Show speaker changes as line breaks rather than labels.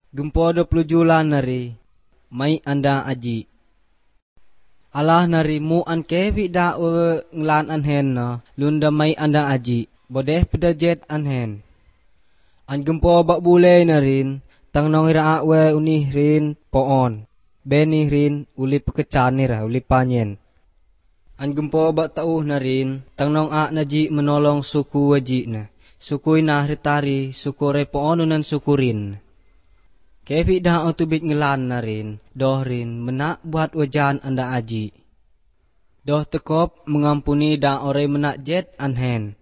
Gempo 20 julan nari, may anda aji. Allah nari mu an kevi da nglan anhen na, lunda may anda aji, bodeh pedajet anhen. An gempo bak bule narin, tang nong ira we unih rin poon, beni rin uli pekecan nira uli panyen. An gempo bak tauh narin, tang nong naji menolong suku waji na, suku ina ritari, suku repoon unan suku rin. Kevi dah tubit ngelan narin, doh rin menak buat wajan anda aji. Doh tekop mengampuni dah ore menak jet anhen.